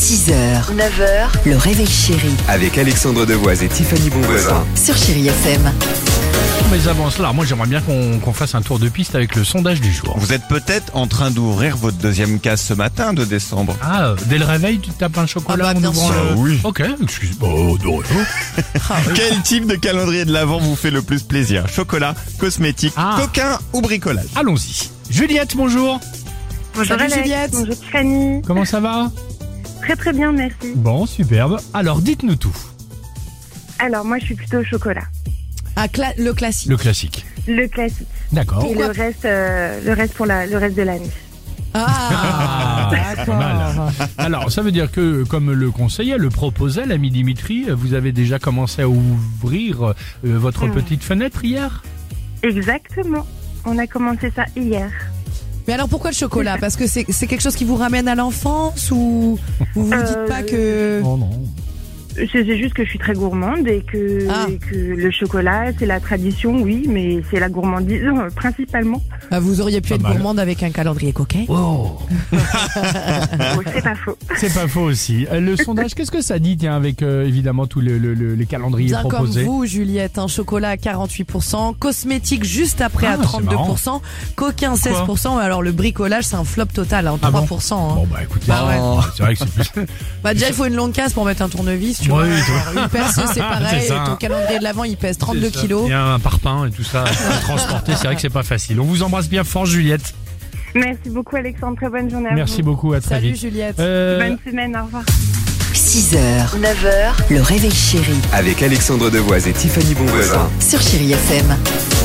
6h, 9h, le réveil chéri Avec Alexandre Devoise et Tiffany Bonvoisin. sur Chéri FM. Mais avant cela, moi j'aimerais bien qu'on fasse un tour de piste avec le sondage du jour. Vous êtes peut-être en train d'ouvrir votre deuxième case ce matin de décembre. Ah, dès le réveil, tu tapes un chocolat Ah bah, en bien ouvrant sûr. le... Oui. Ok, excuse-moi. Oh, non, non. Quel type de calendrier de l'Avent vous fait le plus plaisir? Chocolat, cosmétique, Ah. coquin ou bricolage? Allons-y. Juliette, bonjour. Bonjour Salut, Alex, Juliette. bonjour Tiffany. Comment ça va? Très très bien, merci. Bon, superbe. Alors, dites-nous tout. Alors moi je suis plutôt au chocolat. Ah, le classique. Le classique. Le classique. D'accord. Et le reste pour le reste de l'année. Ah, Pas mal. Alors, ça veut dire que, comme le conseillait, le proposait l'ami Dimitri, vous avez déjà commencé à ouvrir votre petite fenêtre hier? Exactement. On a commencé ça hier. Mais alors pourquoi le chocolat? Parce que c'est quelque chose qui vous ramène à l'enfance ou vous vous dites pas que... Oh non. C'est juste que je suis très gourmande et que le chocolat c'est la tradition, oui, mais c'est la gourmandise principalement. Ah, vous auriez pu Pas être mal. gourmande avec un calendrier coquet. Oh, Oh, c'est pas faux. c'est pas faux aussi. Le sondage, qu'est-ce que ça dit, tiens, avec évidemment tous les calendriers Bien comme proposés? vous, Juliette, un chocolat à 48%, cosmétique juste après à Ah, c'est 32%, coquin 16%, alors le bricolage c'est un flop total, hein, Ah bon 3%. hein. Bon, bah écoutez, Bah ouais. c'est vrai que c'est plus... Bah déjà il faut une longue casse pour mettre un tournevis, tu Oui, vois. tu vois. Alors, une perceuse c'est pareil, C'est ça. ton calendrier de l'avant il pèse 32 C'est ça. kilos. Il y a un parpaing et tout ça à transporter, c'est vrai que c'est pas facile. On vous embrasse bien fort, Juliette. Merci beaucoup Alexandre, très bonne journée à Merci vous. beaucoup, à très Salut vite. Juliette. Bonne semaine, au revoir. 6h, 9h, le réveil chéri Avec Alexandre Devoise et Tiffany Bonvoisin. sur Chéri FM.